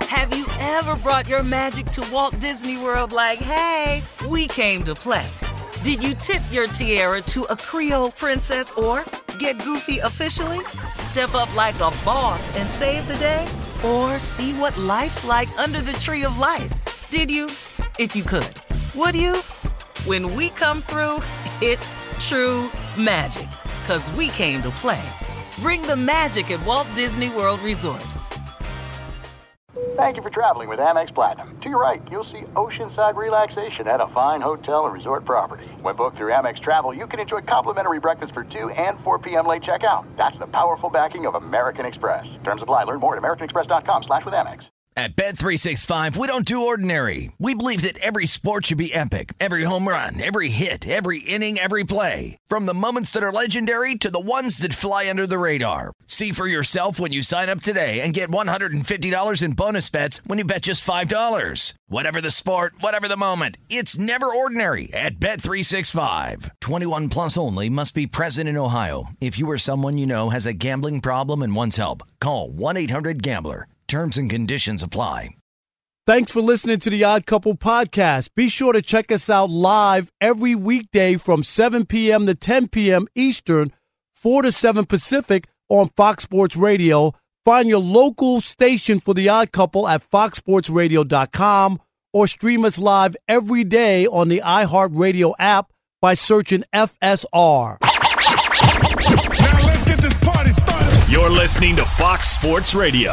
Have you ever brought your magic to Walt Disney World like, hey, we came to play? Did you tip your tiara to a Creole princess or get goofy officially? Step up like a boss and save the day? Or see what life's like under the tree of life? Did you? If you could. Would you? When we come through, it's true magic. 'Cause we came to play. Bring the magic at Walt Disney World Resort. Thank you for traveling with Amex Platinum. To your right, you'll see oceanside relaxation at a fine hotel and resort property. When booked through Amex Travel, you can enjoy complimentary breakfast for 2 and 4 p.m. late checkout. That's the powerful backing of American Express. Terms apply. Learn more at americanexpress.com/withAmex. At Bet365, we don't do ordinary. We believe that every sport should be epic. Every home run, every hit, every inning, every play. From the moments that are legendary to the ones that fly under the radar. See for yourself when you sign up today and get $150 in bonus bets when you bet just $5. Whatever the sport, whatever the moment, it's never ordinary at Bet365. 21 plus only. Must be present in Ohio. If you or someone you know has a gambling problem and wants help, call 1-800-GAMBLER. Terms and conditions apply. Thanks for listening to the Odd Couple podcast. Be sure to check us out live every weekday from 7 p.m. to 10 p.m. Eastern, 4 to 7 Pacific on Fox Sports Radio. Find your local station for the Odd Couple at foxsportsradio.com or stream us live every day on the iHeartRadio app by searching FSR. Now let's get this party started. You're listening to Fox Sports Radio.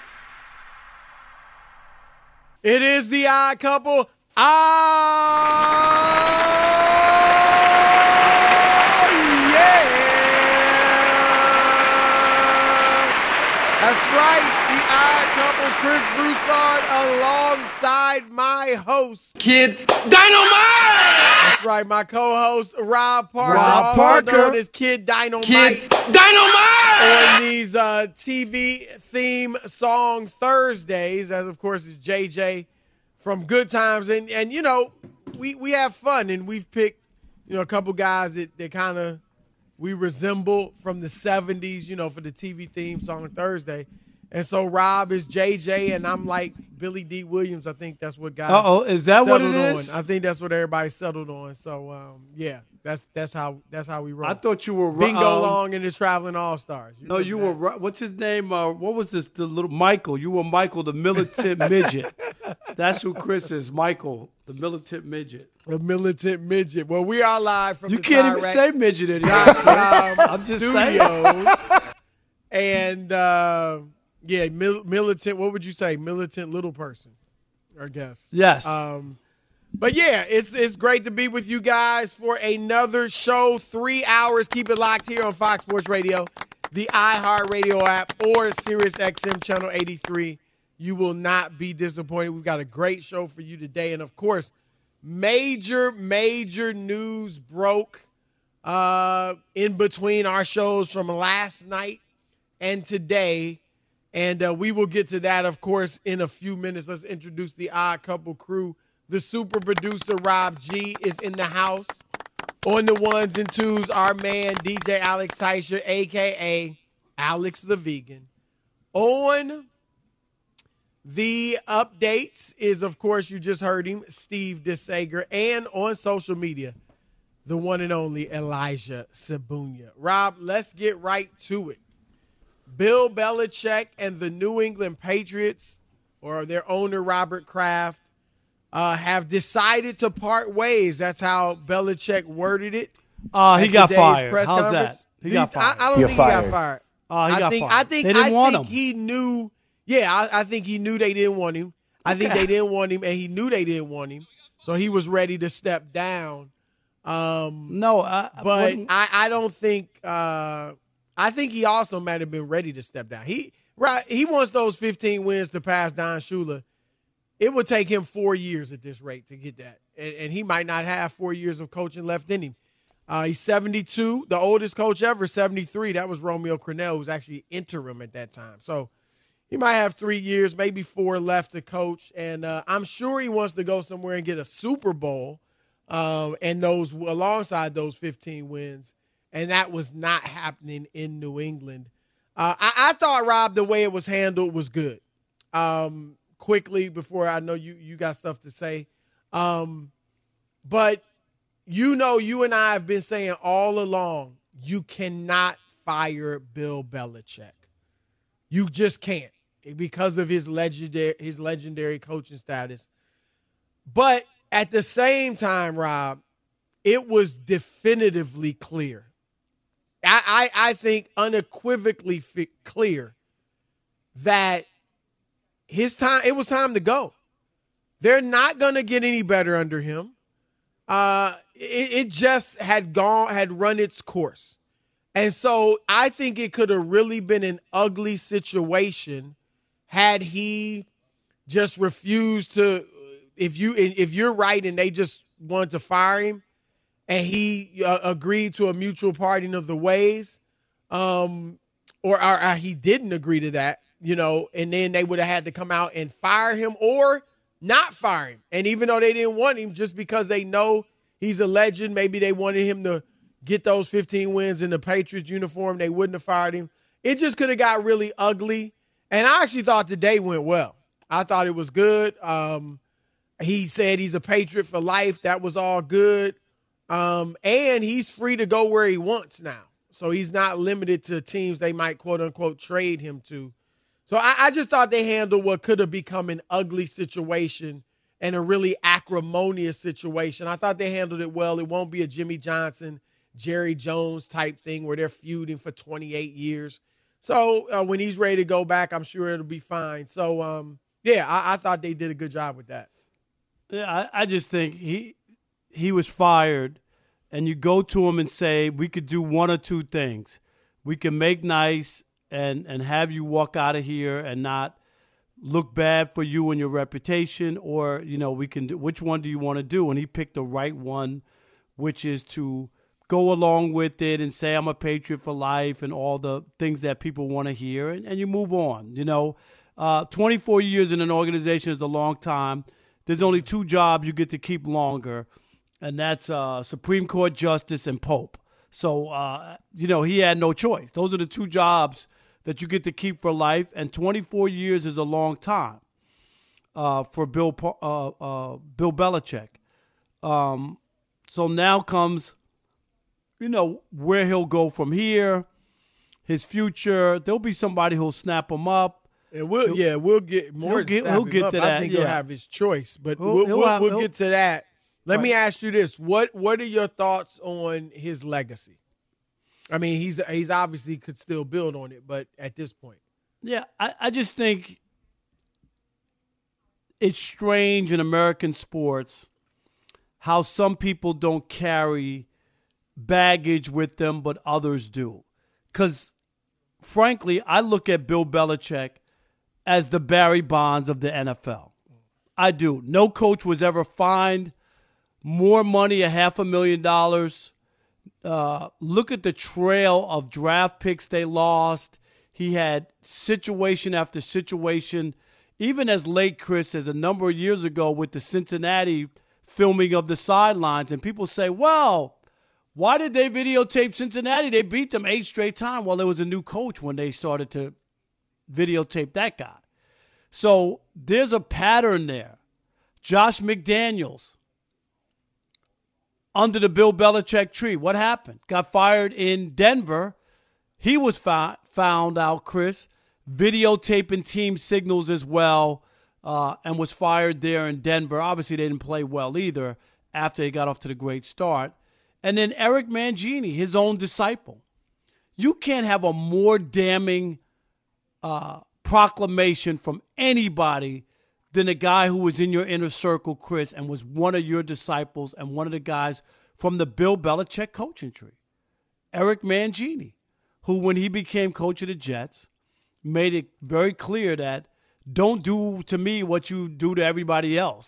It is the Odd Couple. Oh, yeah. That's right. The Odd Couple, Chris Broussard, alongside my host, Kid Dynamite. That's right, my co-host, Rob Parker. Rob Parker. Also known as Kid Dynamite. Kid Dynamite. On these TV theme song Thursdays, as of course is JJ from Good Times, and you know we have fun, and we've picked a couple guys that kind of we resemble from the 70s, for the TV theme song Thursday. And so Rob is JJ, and I'm like Billy D. Williams. I think that's what guys. Is that what it is? I think that's what everybody settled on. So yeah, that's how we roll. I thought you were Bingo Long and the Traveling All Stars. No, you were. What's his name? What was this? The little Michael. You were Michael, the militant midget. That's who Chris is. Michael, the militant midget. The militant midget. Well, we are live from you the can't even say midget anymore. I'm just saying. And yeah, militant. What would you say? Militant little person, I guess. Yes. But yeah, it's great to be with you guys for another show. 3 hours. Keep it locked here on Fox Sports Radio, the iHeartRadio app, or SiriusXM Channel 83. You will not be disappointed. We've got a great show for you today. And, of course, major news broke in between our shows from last night and today. And we will get to that, of course, in a few minutes. Let's introduce the Odd Couple crew. The super producer, Rob G, is in the house. On the ones and twos, our man, DJ Alex Teicher, a.k.a. Alex the Vegan. On the updates is, of course, you just heard him, Steve DeSager. And on social media, the one and only Elijah Sabunia. Rob, let's get right to it. Bill Belichick and the New England Patriots, or their owner, Robert Kraft, have decided to part ways. That's how Belichick worded it. He got fired. How's that? He got fired. I don't think he got fired. He got fired. I think they didn't want him. He knew. Yeah, I think he knew they didn't want him. I think they didn't want him, and he knew they didn't want him. So he was ready to step down. I don't think. I think he also might have been ready to step down. He wants those 15 wins to pass Don Shula. It would take him 4 years at this rate to get that, and he might not have 4 years of coaching left in him. He's 72, the oldest coach ever, 73. That was Romeo Crennel, who was actually interim at that time. So he might have 3 years, maybe 4 left to coach, and I'm sure he wants to go somewhere and get a Super Bowl, and those alongside those 15 wins. And that was not happening in New England. I thought, Rob, the way it was handled was good. quickly before I know you got stuff to say. But you and I have been saying all along, you cannot fire Bill Belichick. You just can't because of his legendary coaching status. But at the same time, Rob, it was definitively clear. I think unequivocally clear that it was time to go. They're not going to get any better under him. It just had run its course. And so I think it could have really been an ugly situation had he just refused to, if you're right and they just wanted to fire him and he agreed to a mutual parting of the ways, or he didn't agree to that, and then they would have had to come out and fire him or not fire him. And even though they didn't want him, just because they know he's a legend, maybe they wanted him to get those 15 wins in the Patriots uniform, they wouldn't have fired him. It just could have got really ugly. And I actually thought the day went well. I thought it was good. He said he's a Patriot for life. That was all good. And he's free to go where he wants now. So he's not limited to teams they might, quote unquote, trade him to. So I just thought they handled what could have become an ugly situation and a really acrimonious situation. I thought they handled it well. It won't be a Jimmy Johnson, Jerry Jones type thing where they're feuding for 28 years. So when he's ready to go back, I'm sure it'll be fine. So, I thought they did a good job with that. Yeah, I just think he was fired, and you go to him and say, we could do one or two things. We can make nice and have you walk out of here and not look bad for you and your reputation, or, we can do, which one do you want to do? And he picked the right one, which is to go along with it and say, I'm a Patriot for life and all the things that people want to hear, and you move on. 24 years in an organization is a long time. There's only two jobs you get to keep longer, and that's Supreme Court Justice and Pope. So, he had no choice. Those are the two jobs that you get to keep for life, and 24 years is a long time for Bill Belichick. So now comes, where he'll go from here, his future. There'll be somebody who'll snap him up. And we'll get more. He'll get to that. I think he'll have his choice, but we'll get to that. Let me ask you this: What are your thoughts on his legacy? I mean, he's obviously could still build on it, but at this point, yeah, I just think it's strange in American sports how some people don't carry baggage with them, but others do. Because, frankly, I look at Bill Belichick as the Barry Bonds of the NFL. I do. No coach was ever fined more money, $500,000. Look at the trail of draft picks they lost. He had situation after situation, even as late, Chris, as a number of years ago with the Cincinnati filming of the sidelines. And people say, well, why did they videotape Cincinnati? They beat them 8 straight times. Well, there was a new coach when they started to videotape that guy. So there's a pattern there. Josh McDaniels, under the Bill Belichick tree, what happened? Got fired in Denver. He was found out, Chris, videotaping team signals as well, and was fired there in Denver. Obviously, they didn't play well either after they got off to the great start. And then Eric Mangini, his own disciple. You can't have a more damning proclamation from anybody than a guy who was in your inner circle, Chris, and was one of your disciples and one of the guys from the Bill Belichick coaching tree. Eric Mangini, who when he became coach of the Jets, made it very clear that don't do to me what you do to everybody else.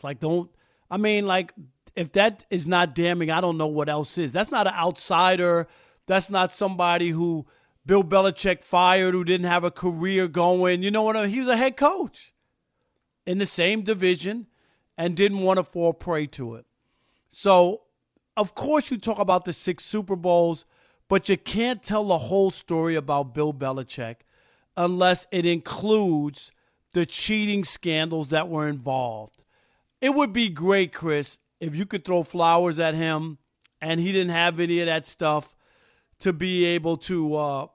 If that is not damning, I don't know what else is. That's not an outsider. That's not somebody who Bill Belichick fired who didn't have a career going. You know what I mean? He was a head coach in the same division and didn't want to fall prey to it. So, of course, you talk about the 6 Super Bowls, but you can't tell the whole story about Bill Belichick unless it includes the cheating scandals that were involved. It would be great, Chris, if you could throw flowers at him and he didn't have any of that stuff to be able to,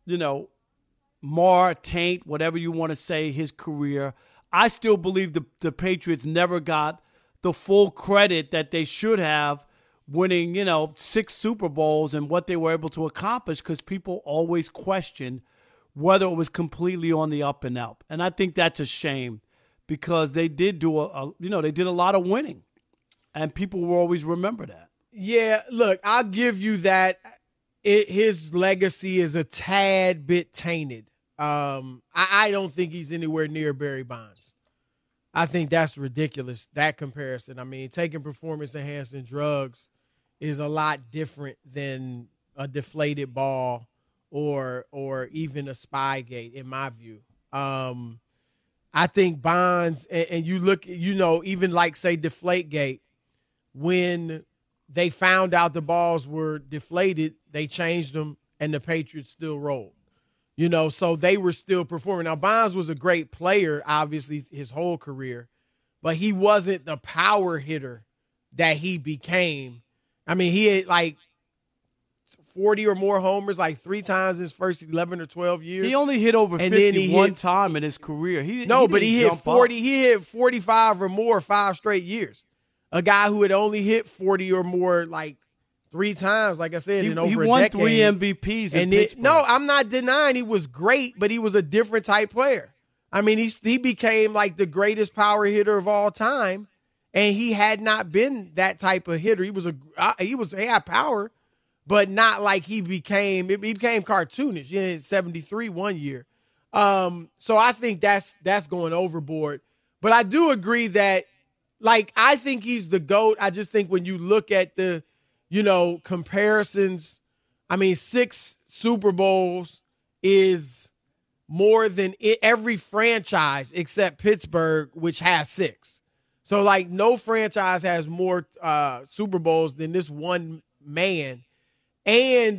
mar, taint, whatever you want to say, his career. I still believe the Patriots never got the full credit that they should have winning, 6 Super Bowls and what they were able to accomplish, because people always question whether it was completely on the up and up. And I think that's a shame, because they did do they did a lot of winning, and people will always remember that. Yeah, look, I'll give you that. His legacy is a tad bit tainted. I don't think he's anywhere near Barry Bonds. I think that's ridiculous, that comparison. I mean, taking performance-enhancing drugs is a lot different than a deflated ball or even a Spygate, in my view. I think Bonds, and you look, even like, say, Deflategate, when they found out the balls were deflated, they changed them, and the Patriots still rolled. So they were still performing. Now, Bonds was a great player, obviously, his whole career, but he wasn't the power hitter that he became. I mean, he had like 40 or more homers like 3 times in his first 11 or 12 years. He only hit over 50 one time in his career. He hit 40. He hit 45 or more 5 straight years. A guy who had only hit 40 or more like 3 times, like I said, in over a decade. He won 3 MVPs in Pittsburgh. No, I'm not denying he was great, but he was a different type player. I mean, he became like the greatest power hitter of all time, and he had not been that type of hitter. He had power, but not like he became cartoonish. He hit 73 one year. So I think that's going overboard. But I do agree that, like, I think he's the GOAT. I just think when you look at the comparisons, I mean, 6 Super Bowls is more than every franchise except Pittsburgh, which has 6. So, like, no franchise has more Super Bowls than this one man. And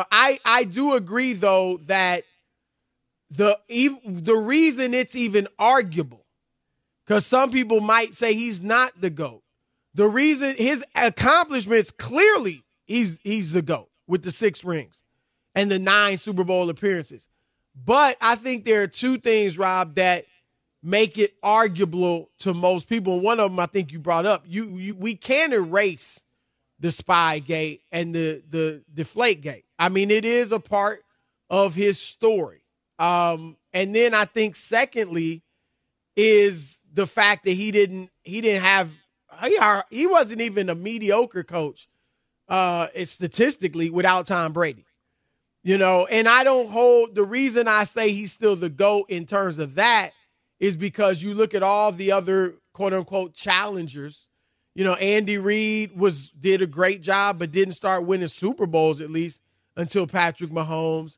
I do agree, though, that the reason it's even arguable, because some people might say he's not the GOAT. The reason his accomplishments, clearly he's the GOAT with the 6 rings and the 9 Super Bowl appearances. But I think there are 2 things, Rob, that make it arguable to most people. And one of them I think you brought up. We can't erase the Spygate and the Deflategate. I mean, it is a part of his story. And then I think secondly is the fact that he wasn't even a mediocre coach statistically without Tom Brady. And I don't hold, the reason I say he's still the GOAT in terms of that is because you look at all the other quote unquote challengers. Andy Reid did a great job, but didn't start winning Super Bowls at least until Patrick Mahomes.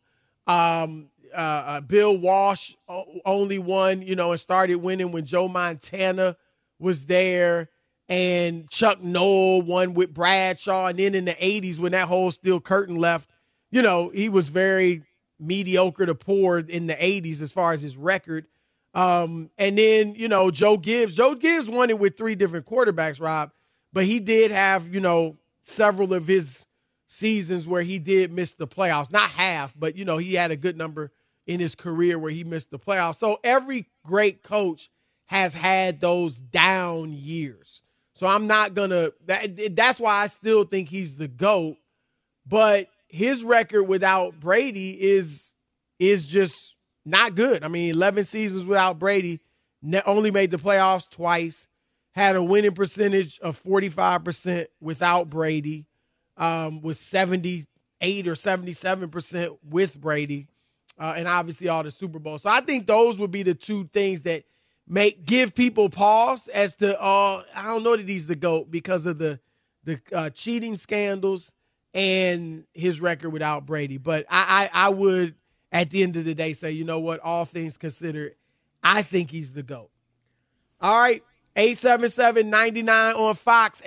Bill Walsh only won, and started winning when Joe Montana was there. And Chuck Noll won with Bradshaw. And then in the 80s, when that whole steel curtain left, he was very mediocre to poor in the 80s as far as his record. And then, Joe Gibbs won it with 3 different quarterbacks, Rob, but he did have, several of his seasons where he did miss the playoffs. Not half, but, he had a good number in his career where he missed the playoffs. So every great coach has had those down years. So I'm not going to – that's why I still think he's the GOAT. But his record without Brady is just not good. I mean, 11 seasons without Brady, only made the playoffs twice, had a winning percentage of 45% without Brady, was 78 or 77% with Brady, and obviously all the Super Bowls. So I think those would be the 2 things that give people pause as to, I don't know that he's the GOAT because of the cheating scandals and his record without Brady. But I would, at the end of the day, say, you know what, all things considered, I think he's the GOAT. All right, 877-99 on Fox,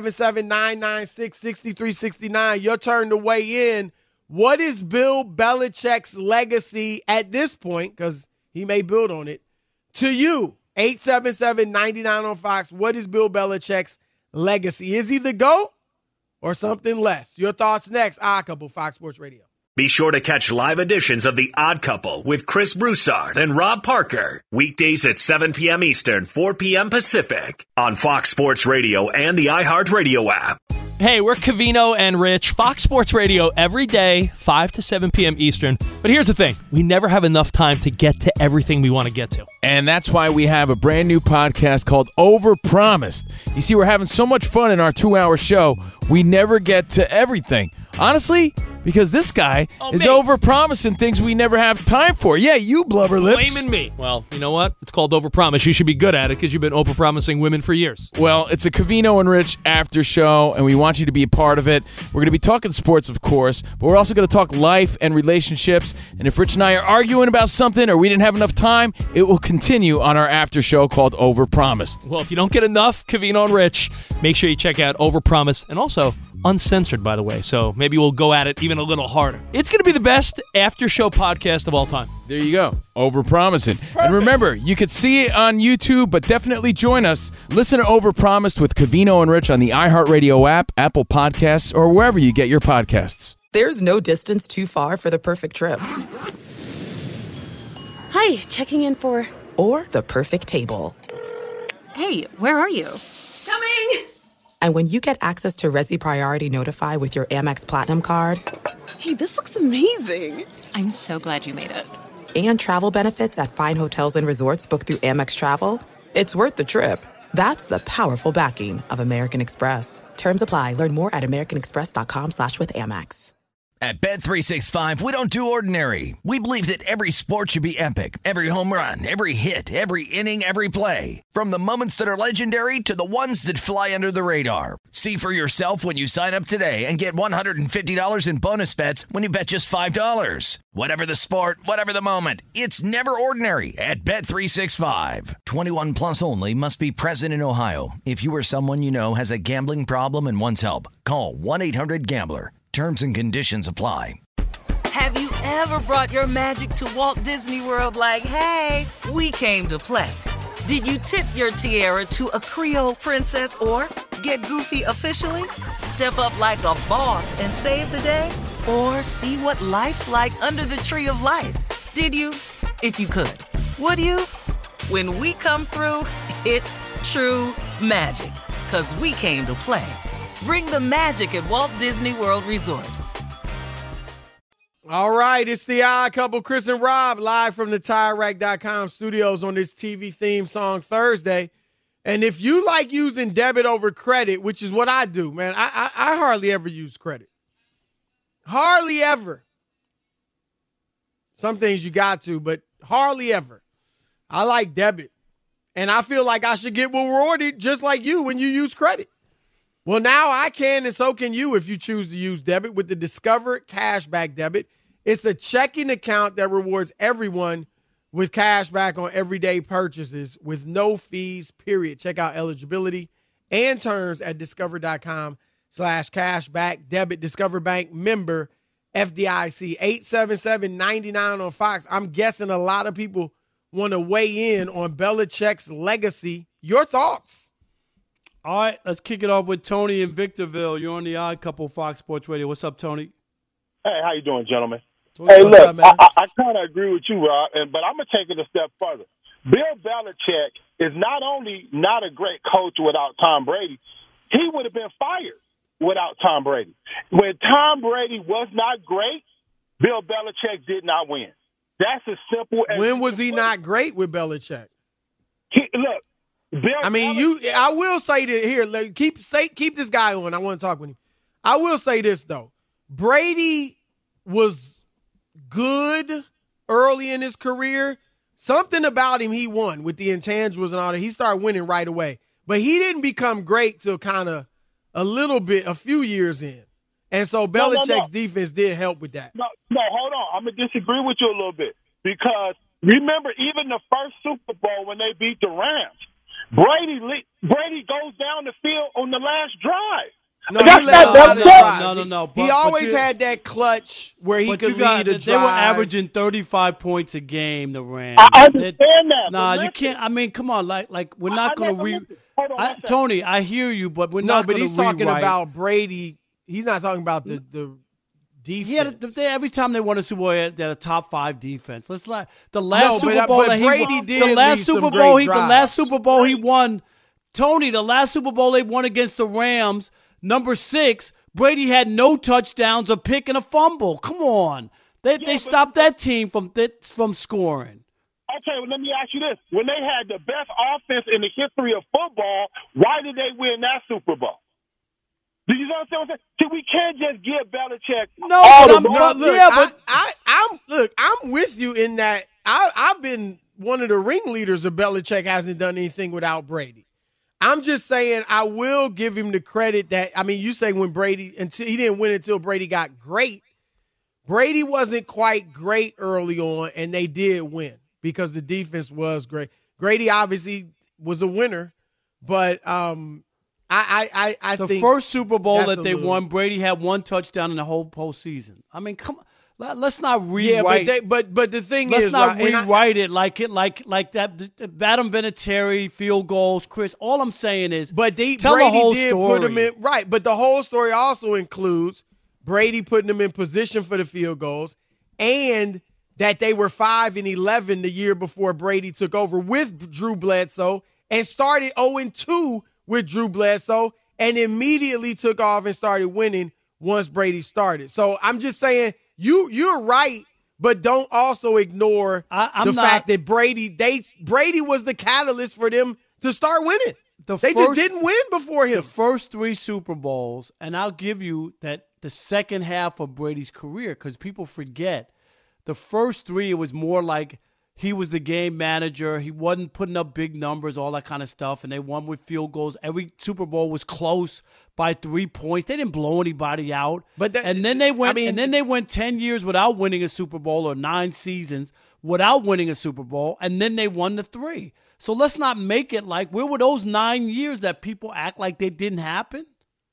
877-996-6369. Your turn to weigh in. What is Bill Belichick's legacy at this point, because he may build on it, To you, 877-99 on Fox, what is Bill Belichick's legacy? Is he the GOAT or something less? Your thoughts next. Odd Couple, Fox Sports Radio. Be sure to catch live editions of The Odd Couple with Chris Broussard and Rob Parker. Weekdays at 7 p.m. Eastern, 4 p.m. Pacific on Fox Sports Radio and the iHeartRadio app. Hey, we're Covino and Rich, Fox Sports Radio every day, 5 to 7 p.m. Eastern. But here's the thing. We never have enough time to get to everything we want to get to. And that's why we have a brand new podcast called Overpromised. You see, we're having so much fun in our 2-hour show, we never get to everything. Honestly, because this guy is overpromising things we never have time for. Yeah, you blubber lips. Blaming me. Well, you know what? It's called overpromise. You should be good at it because you've been overpromising women for years. Well, it's a Covino and Rich after show, and we want you to be a part of it. We're going to be talking sports, of course, but we're also going to talk life and relationships. And if Rich and I are arguing about something or we didn't have enough time, it will continue on our after show called Overpromised. Well, if you don't get enough Covino and Rich, make sure you check out Overpromise and also uncensored, by the way, so maybe we'll go at it even a little harder. It's going to be the best after-show podcast of all time. There you go. Overpromising. And remember, you could see it on YouTube, but definitely join us. Listen to Overpromised with Covino and Rich on the iHeartRadio app, Apple Podcasts, or wherever you get your podcasts. There's no distance too far for the perfect trip. Hi, checking in for... Or the perfect table. Hey, where are you? Coming! And when you get access to Resi Priority Notify with your Amex Platinum card... Hey, this looks amazing. I'm so glad you made it. And travel benefits at fine hotels and resorts booked through Amex Travel, it's worth the trip. That's the powerful backing of American Express. Terms apply. Learn more at americanexpress.com/withAmex. At Bet365, we don't do ordinary. We believe that every sport should be epic. Every home run, every hit, every inning, every play. From the moments that are legendary to the ones that fly under the radar. See for yourself when you sign up today and get $150 in bonus bets when you bet just $5. Whatever the sport, whatever the moment, it's never ordinary at Bet365. 21 plus only. Must be present in Ohio. If you or someone you know has a gambling problem and wants help, call 1-800-GAMBLER. Terms and conditions apply. Have you ever brought your magic to Walt Disney World like, hey, we came to play? Did you tip your tiara to a Creole princess or get goofy officially? Step up like a boss and save the day? Or see what life's like under the tree of life? Did you? If you could. Would you? When we come through, it's true magic. 'Cause we came to play. Bring the magic at Walt Disney World Resort. All right, it's the Odd Couple, Chris and Rob, live from the TireRack.com studios on this TV theme song Thursday. And if you like using debit over credit, which is what I do, man, I hardly ever use credit. Hardly ever. Some things you got to, but hardly ever. I like debit. And I feel like I should get rewarded just like you when you use credit. Well, now I can, and so can you if you choose to use debit with the Discover Cashback Debit. It's a checking account that rewards everyone with cash back on everyday purchases with no fees, period. Check out eligibility and terms at discover.com/cashback debit. Discover Bank member FDIC. 877-99 on Fox. I'm guessing a lot of people want to weigh in on Belichick's legacy. Your thoughts? All right, let's kick it off with Tony in Victorville. You're on the Odd Couple, Fox Sports Radio. What's up, Tony? Hey, how you doing, gentlemen? What's Hey, look, up, man? I kind of agree with you, Rob, but I'm going to take it a step further. Bill Belichick is not only not a great coach without Tom Brady, he would have been fired without Tom Brady. When Tom Brady was not great, Bill Belichick did not win. That's as simple as... When was he not great with Belichick? Look, I will say that here. Keep this guy on. I want to talk with him. I will say this though: Brady was good early in his career. Something about him, he won with the intangibles and all that. He started winning right away, but he didn't become great till kind of a few years in. And so Belichick's defense did help with that. No, hold on. I'm gonna disagree with you a little bit because remember, even the first Super Bowl when they beat the Rams. Brady goes down the field on the last drive. No, he let a lot of drives. No. He always had that clutch where he could lead a drive. They were averaging 35 points a game, the Rams. I understand that. Nah, you can't. I mean, come on. Like we're not going to Tony, I hear you, but we're not going to rewrite. No, but he's talking about Brady. He's not talking about the defense. Every time they won a Super Bowl, they had a top 5 defense. The last Super Bowl he won. Tony, the last Super Bowl they won against the Rams, number 6, Brady had no touchdowns, a pick, and a fumble. Come on. They stopped that team from scoring. Okay, well, let me ask you this. When they had the best offense in the history of football, why did they win that Super Bowl? Do you understand what I'm saying? See, we can't just give Belichick I'm with you in that I've been one of the ringleaders of Belichick hasn't done anything without Brady. I'm just saying I will give him the credit that, I mean, you say when Brady, until he didn't win until Brady got great. Brady wasn't quite great early on, and they did win because the defense was great. Grady obviously was a winner, but I think the first Super Bowl that they won, Brady had 1 touchdown in the whole postseason. I mean, come on. Let's not rewrite. Yeah, but the thing let's is, not rewrite it like that. Adam Vinatieri field goals, Chris. All I'm saying is, but tell Brady the whole did story. Put him in right. But the whole story also includes Brady putting them in position for the field goals, and that they were 5-11 the year before Brady took over with Drew Bledsoe, and started 0-2 with Drew Bledsoe, and immediately took off and started winning once Brady started. So I'm just saying. You're right, but don't also ignore the fact that Brady was the catalyst for them to start winning. They just didn't win before him. The first 3 Super Bowls, and I'll give you that the second half of Brady's career, because people forget, the first 3, it was more like he was the game manager. He wasn't putting up big numbers, all that kind of stuff, and they won with field goals. Every Super Bowl was close by 3 points. They didn't blow anybody out. And then they went 10 years without winning a Super Bowl, or 9 seasons without winning a Super Bowl, and then they won the 3. So let's not make it like where were those 9 years that people act like they didn't happen?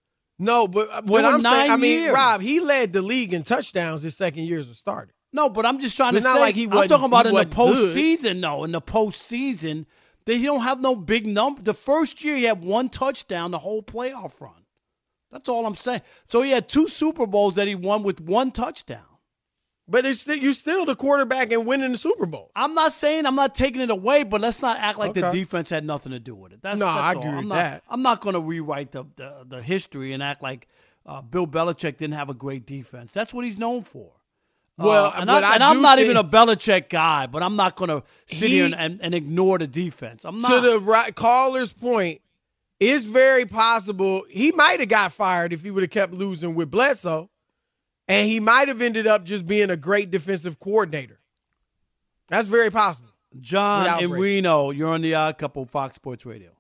No, but what I'm saying, I mean, Rob, he led the league in touchdowns his second year as a starter. No, but I'm just trying to say, I'm talking about in the postseason, though. In the postseason, they don't have no big number. The first year, he had 1 touchdown the whole playoff run. That's all I'm saying. So he had 2 Super Bowls that he won with 1 touchdown. But you're still the quarterback and winning the Super Bowl. I'm not saying I'm not taking it away, but let's not act like the defense had nothing to do with it. I agree with that. I'm not going to rewrite the history and act like Bill Belichick didn't have a great defense. That's what he's known for. Well, I'm not even a Belichick guy, but I'm not going to sit here and ignore the defense. I'm not. To the caller's point, it's very possible he might have got fired if he would have kept losing with Bledsoe, and he might have ended up just being a great defensive coordinator. That's very possible. John in Reno, you're on the Odd Couple, Fox Sports Radio.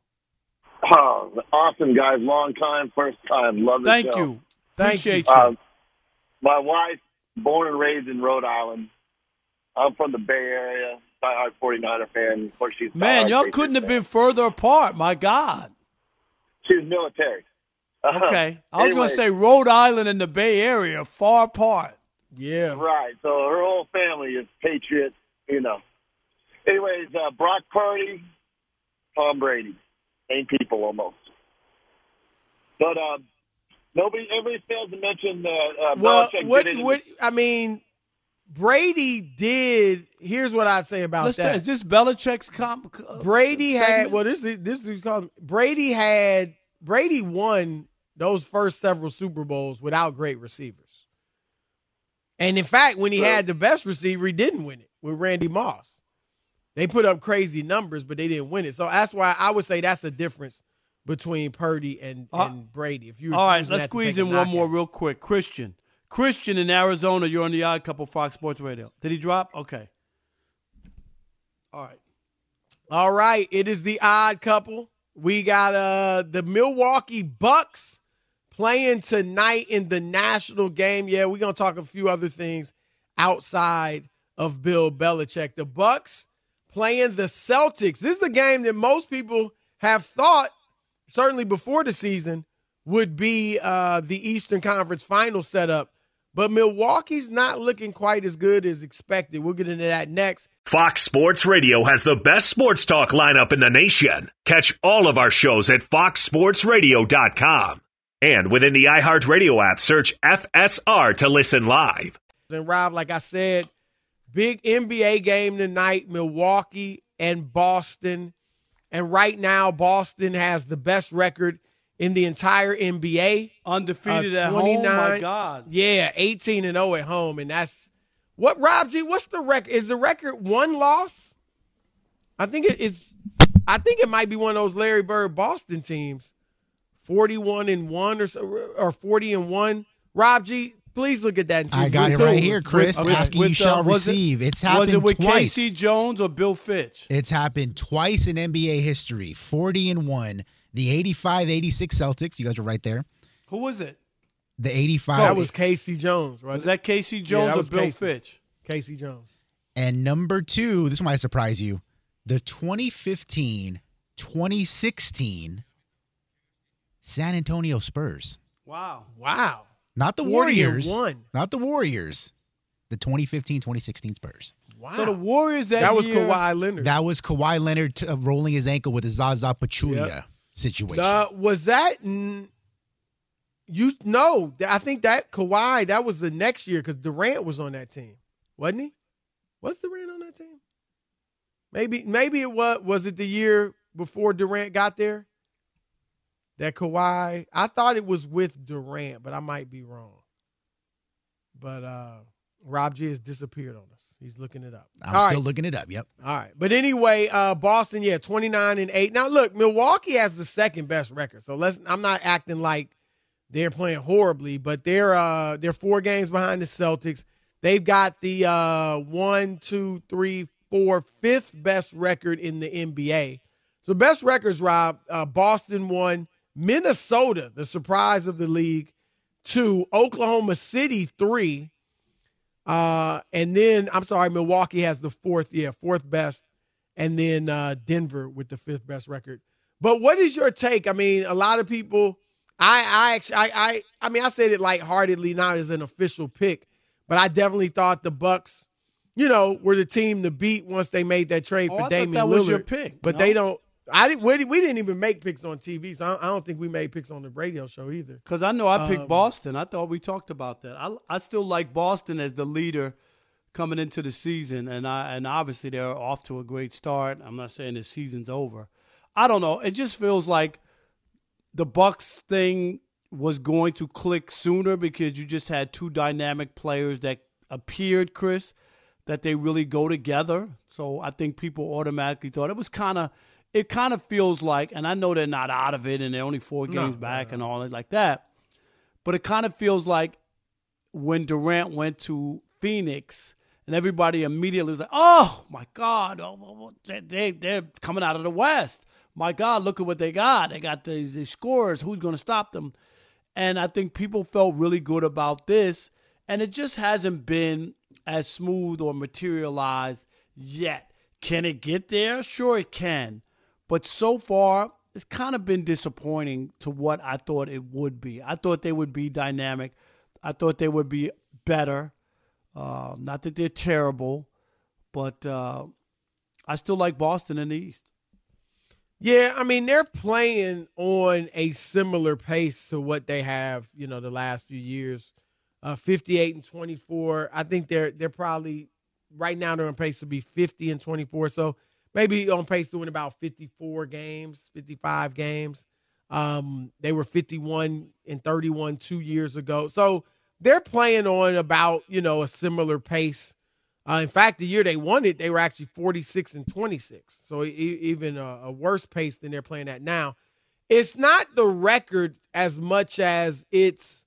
Oh, awesome, guys. Long time, first time. Love the show. Thank you. Appreciate you. My wife, born and raised in Rhode Island. I'm from the Bay Area. Diehard 49er fan. Of course, she's man, y'all couldn't have been further apart. My God. She was military. Okay. I was going to say Rhode Island and the Bay Area, far apart. Yeah. Right. So her whole family is Patriot, you know. Anyways, Brock Purdy, Tom Brady. Same people almost. But everybody fails to mention Belichick Brady did. Here's what I'd say about that. Is this Belichick's Brady had. Well, this is called. Brady won those first several Super Bowls without great receivers. And in fact, when he had the best receiver, he didn't win it with Randy Moss. They put up crazy numbers, but they didn't win it. So that's why I would say that's a difference between Purdy and Brady. All right, let's squeeze in one more real quick. Christian in Arizona, you're on the Odd Couple, Fox Sports Radio. Did he drop? Okay. All right, it is the Odd Couple. We got the Milwaukee Bucks playing tonight in the national game. Yeah, we're going to talk a few other things outside of Bill Belichick. The Bucks playing the Celtics. This is a game that most people have thought, certainly before the season, would be the Eastern Conference Final setup. But Milwaukee's not looking quite as good as expected. We'll get into that next. Fox Sports Radio has the best sports talk lineup in the nation. Catch all of our shows at foxsportsradio.com. And within the iHeartRadio app, search FSR to listen live. And Rob, like I said, big NBA game tonight, Milwaukee and Boston. And right now, Boston has the best record in the entire NBA. Undefeated at home, my God. Yeah, 18-0 at home. And that's what, Rob G, what's the record? Is the record one loss? I think it might be one of those Larry Bird Boston teams. 41-1 or 40-1. Rob G, please look at that and see. I got it right here, Chris. Asking you shall receive. It's happened twice. Was it with Casey Jones or Bill Fitch? It's happened twice in NBA history. 40-1. The 85-86 Celtics. You guys are right there. Who was it? The 85. That was Casey Jones, right? Was that Casey Jones or Bill Fitch? Casey Jones. And number 2, this might surprise you, the 2015-2016 San Antonio Spurs. Wow. Not the Warriors. 40-1. Not the Warriors. The 2015-2016 Spurs. Wow. So the Warriors that was year, Kawhi Leonard. That was Kawhi Leonard rolling his ankle with a Zaza Pachulia situation. Was that I think that Kawhi, that was the next year because Durant was on that team, wasn't he? Was Durant on that team? Maybe it was it the year before Durant got there? That Kawhi, I thought it was with Durant, but I might be wrong. But Rob G has disappeared on us. He's looking it up. I'm still looking it up, yep. All right. But anyway, Boston, 29-8. Now, look, Milwaukee has the second best record. So I'm not acting like they're playing horribly, but they're 4 games behind the Celtics. They've got the 5th best record in the NBA. So best records, Rob, Boston 1, Minnesota, the surprise of the league, 2, Oklahoma City 3, and then, Milwaukee has the 4th best, and then Denver with the 5th best record. But what is your take? I mean, a lot of people, I said it lightheartedly, not as an official pick, but I definitely thought the Bucks, were the team to beat once they made that trade for Damian Lillard. That was your pick. But they don't. We didn't even make picks on TV, so I don't think we made picks on the radio show either. Because I know I picked Boston. I thought we talked about that. I still like Boston as the leader coming into the season, and obviously they're off to a great start. I'm not saying the season's over. I don't know. It just feels like the Bucks thing was going to click sooner because you just had 2 dynamic players that appeared, Chris, that they really go together. So I think people automatically thought it kind of feels like, and I know they're not out of it and they're only 4 games back and all that like that, but it kind of feels like when Durant went to Phoenix and everybody immediately was like, oh, my God, they're coming out of the West. My God, look at what they got. They got the scorers. Who's going to stop them? And I think people felt really good about this, and it just hasn't been as smooth or materialized yet. Can it get there? Sure it can. But so far, it's kind of been disappointing to what I thought it would be. I thought they would be dynamic. I thought they would be better. Not that they're terrible, but I still like Boston in the East. Yeah, I mean, they're playing on a similar pace to what they have, the last few years. 58-24. I think they're probably, right now they're on pace to be 50-24. So maybe on pace to win about 55 games. They were 51-31 2 years ago. So they're playing on about, a similar pace. In fact, the year they won it, they were actually 46-26. So even a worse pace than they're playing at now. It's not the record as much as it's,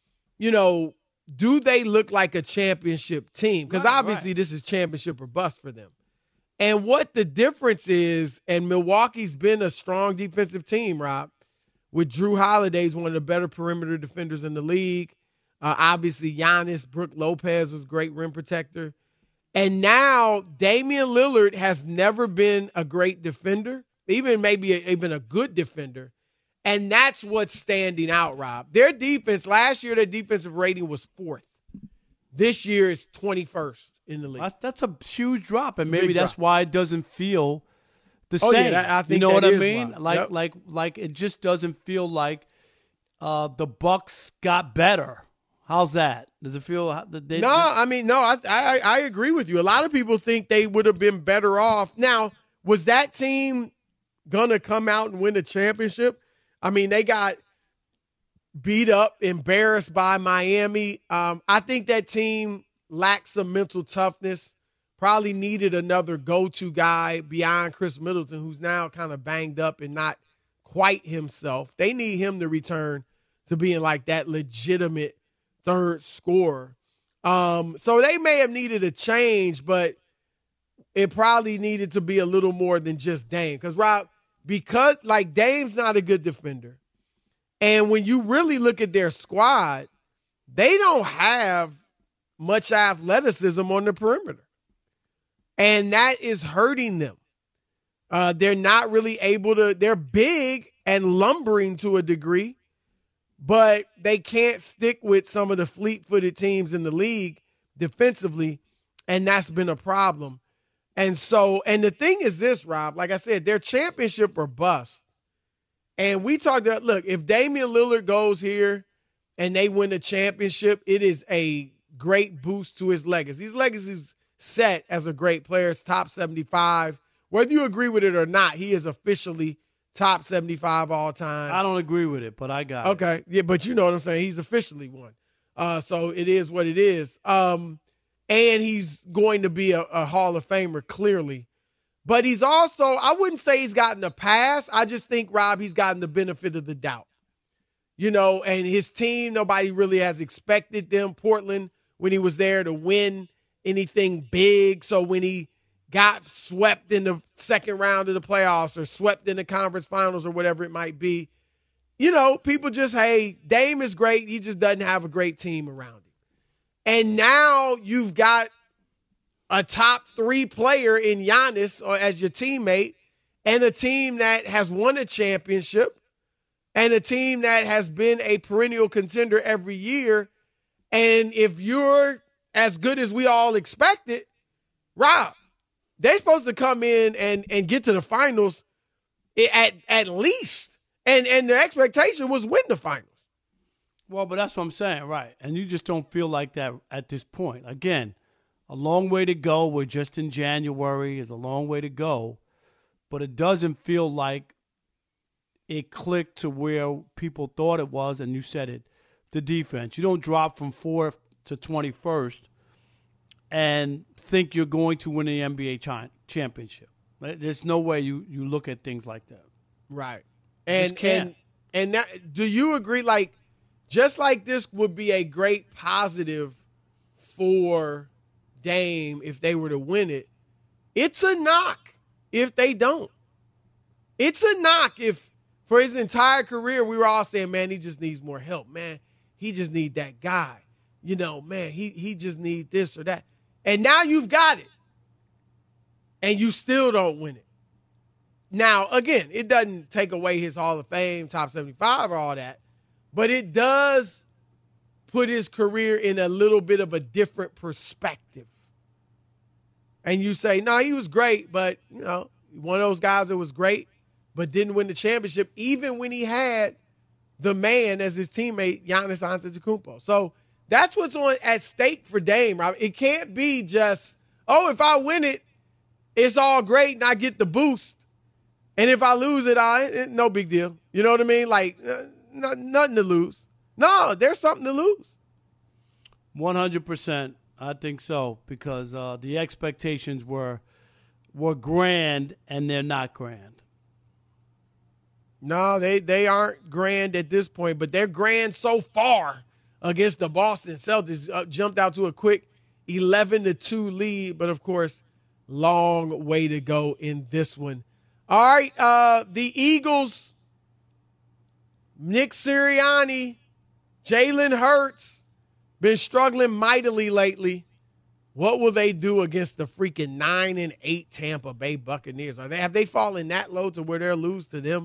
do they look like a championship team? Because obviously this is championship or bust for them. And what the difference is, and Milwaukee's been a strong defensive team, Rob, with Drew Holiday's one of the better perimeter defenders in the league. Obviously, Giannis, Brook Lopez was a great rim protector. And now Damian Lillard has never been a great defender, even maybe even a good defender. And that's what's standing out, Rob. Their defense, last year, their defensive rating was 4th. This year is 21st in the league. That's a huge drop, and maybe that's why it doesn't feel the Oh, same. yeah, I think you know that what I is mean? why. Like it just doesn't feel like the Bucks got better. How's that? Does it feel? I agree with you. A lot of people think they would have been better off. Now, was that team gonna come out and win the championship? I mean, they got beat up, embarrassed by Miami. I think that team lacked some mental toughness. Probably needed another go-to guy beyond Chris Middleton, who's now kind of banged up and not quite himself. They need him to return to being like that legitimate third scorer. So they may have needed a change, but it probably needed to be a little more than just Dame. Because Dame's not a good defender. And when you really look at their squad, they don't have much athleticism on the perimeter. And that is hurting them. They're not really able to, they're big and lumbering to a degree, but they can't stick with some of the fleet-footed teams in the league defensively, and that's been a problem. And the thing is this, Rob, like I said, they're championship or bust. And we talked about, look, if Damian Lillard goes here and they win the championship, it is a great boost to his legacy. His legacy is set as a great player. It's top 75. Whether you agree with it or not, he is officially top 75 all time. I don't agree with it, but I got it. Okay. Yeah, but you know what I'm saying. He's officially one. So it is what it is. And he's going to be a Hall of Famer, clearly. But he's also, I wouldn't say he's gotten a pass. I just think, Rob, he's gotten the benefit of the doubt. You know, and his team, nobody really has expected them, Portland, when he was there, to win anything big. So when he got swept in the second round of the playoffs or swept in the conference finals or whatever it might be, you know, people just, hey, Dame is great. He just doesn't have a great team around him. And now you've got a top 3 player in Giannis as your teammate, and a team that has won a championship, and a team that has been a perennial contender every year. And if you're as good as we all expected, Rob, they're supposed to come in and get to the finals at least. And the expectation was win the finals. Well, but that's what I'm saying, right. And you just don't feel like that at this point. Again, a long way to go. We're just in January. It's a long way to go. But it doesn't feel like it clicked to where people thought it was, and you said it, the defense. You don't drop from 4th to 21st and think you're going to win the NBA championship. There's no way you look at things like that. Right. And that, do you agree, like, just like this would be a great positive for Dame if they were to win it, it's a knock if they don't. It's a knock if for his entire career we were all saying, man, he just needs more help, man. He just needs that guy. You know, man, he just needs this or that. And now you've got it. And you still don't win it. Now, again, it doesn't take away his Hall of Fame, top 75 or all that. But it does put his career in a little bit of a different perspective. And you say, no, he was great, but, you know, one of those guys that was great but didn't win the championship, even when he had the man as his teammate, Giannis Antetokounmpo. So that's what's at stake for Dame, Rob. It can't be just, oh, if I win it, it's all great and I get the boost. And if I lose it, no big deal. You know what I mean? Like, nothing to lose. No, there's something to lose. 100%. I think so, because the expectations were grand, and they're not grand. No, they aren't grand at this point, but they're grand so far against the Boston Celtics. Jumped out to a quick 11-2 lead, but of course, long way to go in this one. All right, the Eagles, Nick Sirianni, Jalen Hurts, been struggling mightily lately. What will they do against the freaking 9-8 Tampa Bay Buccaneers? Have they fallen that low to where they'll lose to them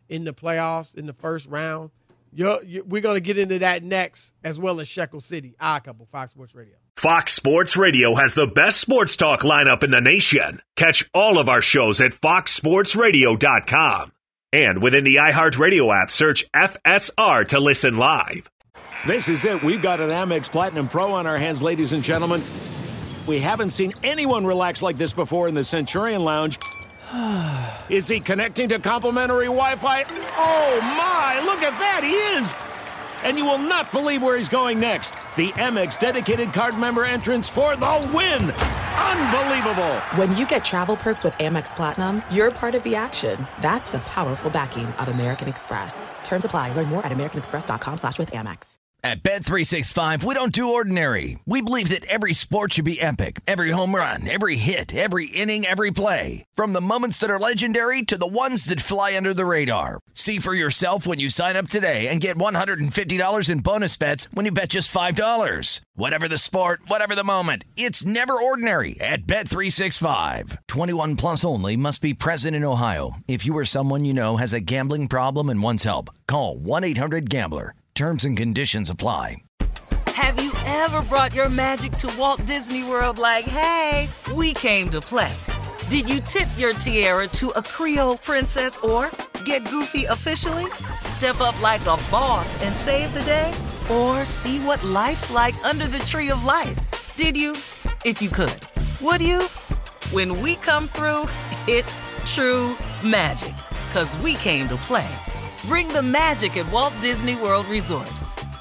in the playoffs in the first round. We're going to get into that next, as well as Shekel City. Odd Couple, Fox Sports Radio. Fox Sports Radio has the best sports talk lineup in the nation. Catch all of our shows at foxsportsradio.com. And within the iHeartRadio app, search FSR to listen live. This is it. We've got an Amex Platinum Pro on our hands, ladies and gentlemen. We haven't seen anyone relax like this before in the Centurion Lounge. Is he connecting to complimentary Wi-Fi? Oh, my. Look at that. He is. And you will not believe where he's going next. The Amex dedicated card member entrance for the win. Unbelievable. When you get travel perks with Amex Platinum, you're part of the action. That's the powerful backing of American Express. Terms apply. Learn more at americanexpress.com/withAmex. At Bet365, we don't do ordinary. We believe that every sport should be epic. Every home run, every hit, every inning, every play. From the moments that are legendary to the ones that fly under the radar. See for yourself when you sign up today and get $150 in bonus bets when you bet just $5. Whatever the sport, whatever the moment, it's never ordinary at Bet365. 21 plus only. Must be present in Ohio. If you or someone you know has a gambling problem and wants help, call 1-800-GAMBLER. Terms and conditions apply. Have you ever brought your magic to Walt Disney World like, hey, we came to play? Did you tip your tiara to a Creole princess or get goofy officially? Step up like a boss and save the day? Or see what life's like under the tree of life? Did you? If you could. Would you? When we come through, it's true magic. 'Cause we came to play. Bring the magic at Walt Disney World Resort.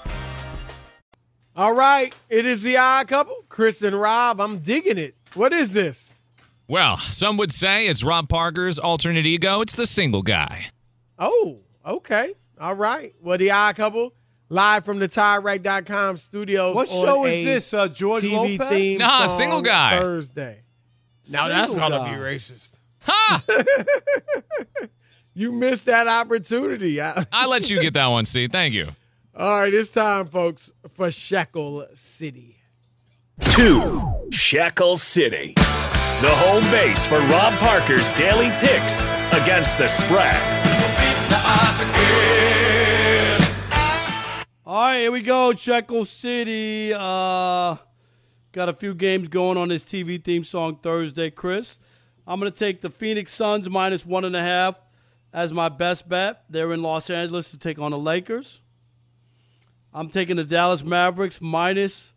All right, it is the Odd Couple. Chris and Rob, I'm digging it. What is this? Well, some would say it's Rob Parker's alternate ego. It's the single guy. Oh, okay. All right. Well, the Odd Couple, live from the TireRack.com studios. What show is this, George TV Lopez? theme Nah, song single guy. Thursday. Now that's Single going to guy. be racist. Ha! You missed that opportunity. I let you get that one, see. Thank you. All right, it's time, folks, for Shekel City. 2. Shekel City. The home base for Rob Parker's daily picks against the spread. All right, here we go. Shekel City. Got a few games going on this TV theme song Thursday, Chris. I'm going to take the Phoenix Suns minus 1.5 as my best bet. They're in Los Angeles to take on the Lakers. I'm taking the Dallas Mavericks plus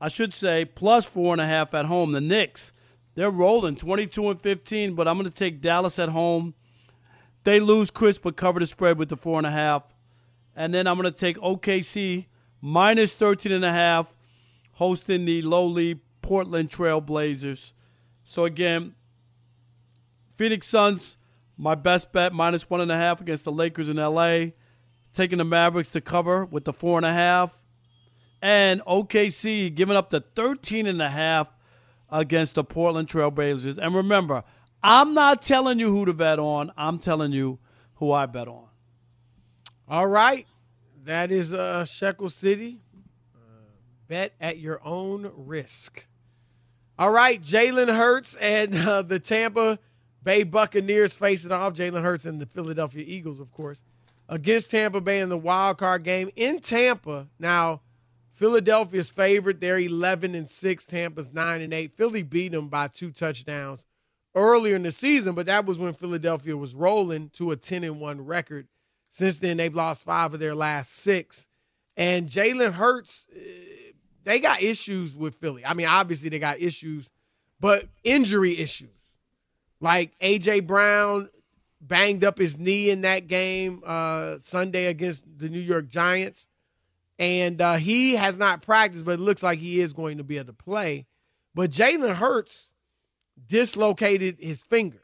4.5 at home. The Knicks, they're rolling 22-15, but I'm going to take Dallas at home. They lose, Chris, but cover the spread with the 4.5. And then I'm going to take OKC minus 13.5, hosting the lowly Portland Trail Blazers. So again, Phoenix Suns, my best bet, minus 1.5 against the Lakers in L.A. Taking the Mavericks to cover with the 4.5. And OKC giving up the 13.5 against the Portland Trail Blazers. And remember, I'm not telling you who to bet on. I'm telling you who I bet on. All right. That is Shekel City. Bet at your own risk. All right. Jalen Hurts and the Tampa Bay Buccaneers facing off. Jalen Hurts and the Philadelphia Eagles, of course, against Tampa Bay in the wild card game in Tampa. Now, Philadelphia's favorite. They're 11-6. Tampa's 9-8. Philly beat them by 2 touchdowns earlier in the season, but that was when Philadelphia was rolling to a 10-1 record. Since then, they've lost 5 of their last 6. And Jalen Hurts, they got issues with Philly. I mean, obviously they got issues, but injury issues. Like A.J. Brown banged up his knee in that game Sunday against the New York Giants. And he has not practiced, but it looks like he is going to be able to play. But Jalen Hurts dislocated his finger.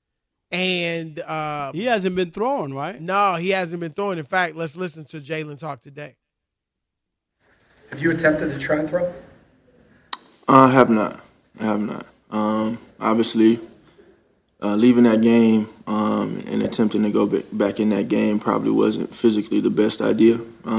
And he hasn't been throwing, right? No, he hasn't been throwing. In fact, let's listen to Jalen talk today. Have you attempted to try and throw? I have not. Obviously, leaving that game and attempting to go back in that game probably wasn't physically the best idea.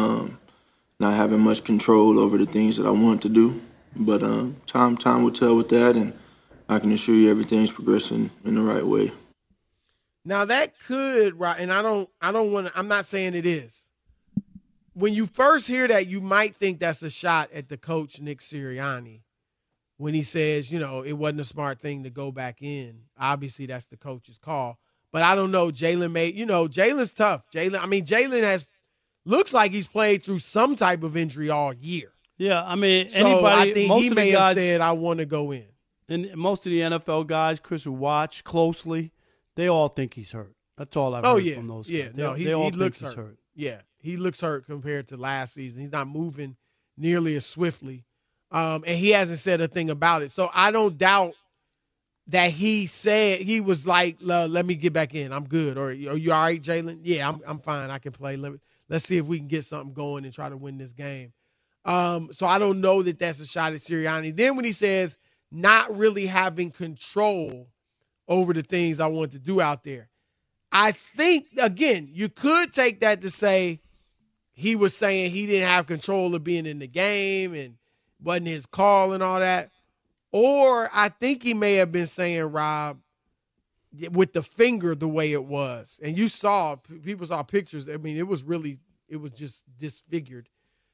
Not having much control over the things that I wanted to do. But time will tell with that, and I can assure you everything's progressing in the right way. Now that could, right, and I'm not saying it is. When you first hear that, you might think that's a shot at the coach, Nick Sirianni, when he says, it wasn't a smart thing to go back in. Obviously, that's the coach's call. But I don't know. Jalen's tough. Jalen looks like he's played through some type of injury all year. Yeah, I mean, so I think he may have said, I want to go in. And most of the NFL guys, Chris, who watch closely, they all think he's hurt. That's all I've heard from those guys. They all looks think he's hurt. Yeah, he looks hurt compared to last season. He's not moving nearly as swiftly. And he hasn't said a thing about it. So I don't doubt that he was like, let me get back in. I'm good. Or are you all right, Jalen? Yeah, I'm fine. I can play. Let's see if we can get something going and try to win this game. So I don't know that that's a shot at Sirianni. Then when he says not really having control over the things I want to do out there, I think, again, you could take that to say he was saying he didn't have control of being in the game and wasn't his call and all that. Or I think he may have been saying, Rob, with the finger the way it was. And people saw pictures. I mean, it was just disfigured.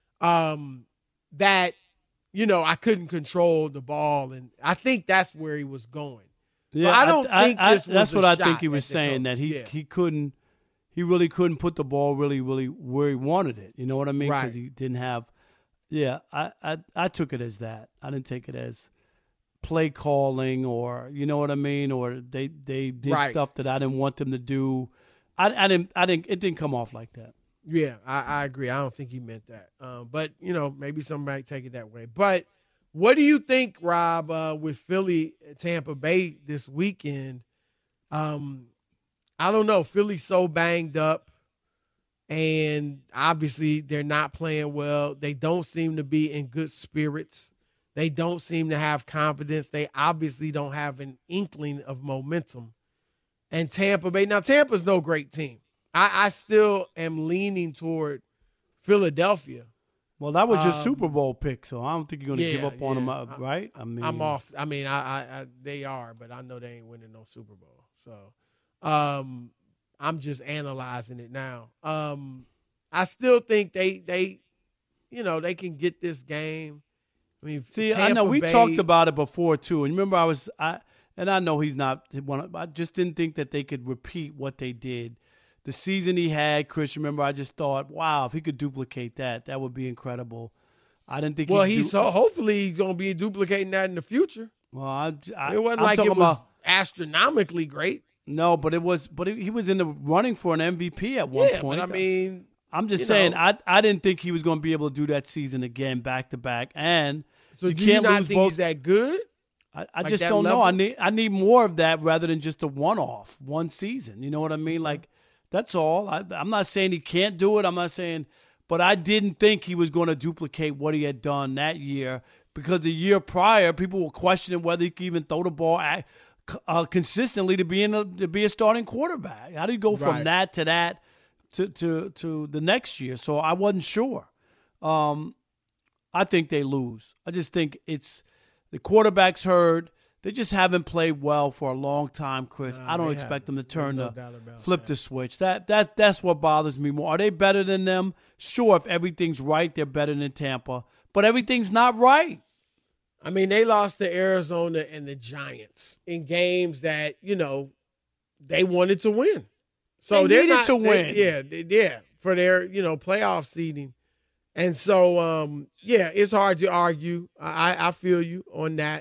That, I couldn't control the ball. And I think that's where he was going. Yeah, so I don't think this was that's what a I think shot he was saying, that he really couldn't put the ball really where he wanted it. You know what I mean? Right. Because he didn't have. Yeah, I took it as that. I didn't take it as play calling, or you know what I mean, or they did stuff that I didn't want them to do. I didn't. It didn't come off like that. Yeah, I agree. I don't think he meant that. But maybe somebody take it that way. But what do you think, Rob, with Philly, Tampa Bay this weekend? I don't know. Philly's so banged up, and obviously they're not playing well. They don't seem to be in good spirits. They don't seem to have confidence. They obviously don't have an inkling of momentum. And Tampa Bay, now Tampa's no great team. I still am leaning toward Philadelphia. Well, that was your Super Bowl pick, so I don't think you're going to give up on them, right? I mean, I'm off. I mean, they are, but I know they ain't winning no Super Bowl. So I'm just analyzing it now. I still think they can get this game. I mean, I know we talked about it before too, and remember I know he's not one. I just didn't think that they could repeat what they did. The season he had, Chris, remember, I just thought, wow, if he could duplicate that would be incredible. I didn't think. Well, hopefully he's going to be duplicating that in the future. Well, it wasn't like it was astronomically great. No, but it was. But he was in the running for an MVP at one point. But I mean, I'm just saying, I didn't think he was going to be able to do that season again, back to back. And so you can't not think he's that good? I just don't know. I need more of that rather than just a one season. You know what I mean? Like. That's all. I'm not saying he can't do it. I'm not saying, but I didn't think he was going to duplicate what he had done that year, because the year prior, people were questioning whether he could even throw the ball consistently to be a starting quarterback. How do you go from that to that to the next year? So I wasn't sure. I think they lose. I just think it's the quarterback's hurt. They just haven't played well for a long time, Chris. I don't expect them to flip the switch. That's what bothers me more. Are they better than them? Sure, if everything's right, they're better than Tampa. But everything's not right. I mean, they lost to Arizona and the Giants in games that, they wanted to win. So they needed to win. Yeah, for their, playoff seeding. And so, it's hard to argue. I feel you on that.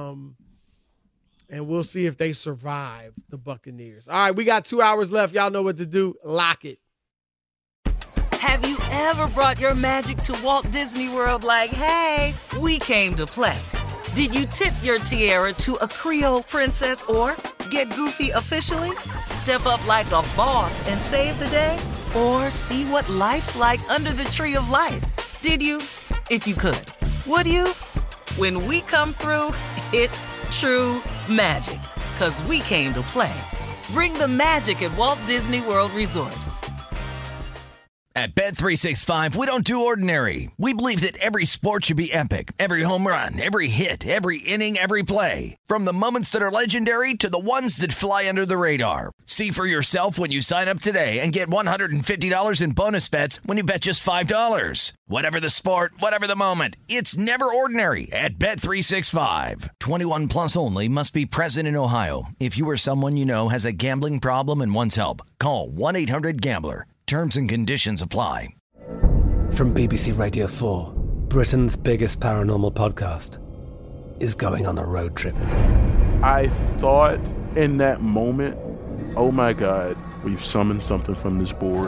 And we'll see if they survive the Buccaneers. All right, we got 2 hours left. Y'all know what to do. Lock it. Have you ever brought your magic to Walt Disney World like, hey, we came to play? Did you tip your tiara to a Creole princess or get goofy officially? Step up like a boss and save the day? Or see what life's like under the tree of life? Did you? If you could. Would you? When we come through, it's true magic, 'cause we came to play. Bring the magic at Walt Disney World Resort. At Bet365, we don't do ordinary. We believe that every sport should be epic. Every home run, every hit, every inning, every play. From the moments that are legendary to the ones that fly under the radar. See for yourself when you sign up today and get $150 in bonus bets when you bet just $5. Whatever the sport, whatever the moment, it's never ordinary at Bet365. 21 plus only. Must be present in Ohio. If you or someone you know has a gambling problem and wants help, call 1-800-GAMBLER. Terms and conditions apply. From BBC Radio 4, Britain's biggest paranormal podcast is going on a road trip. I thought in that moment, oh my God, we've summoned something from this board.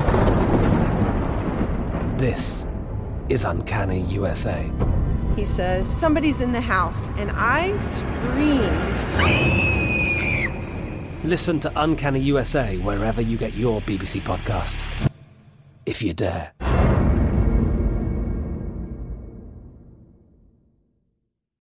This is Uncanny USA. He says, somebody's in the house, and I screamed. Listen to Uncanny USA wherever you get your BBC podcasts, if you dare.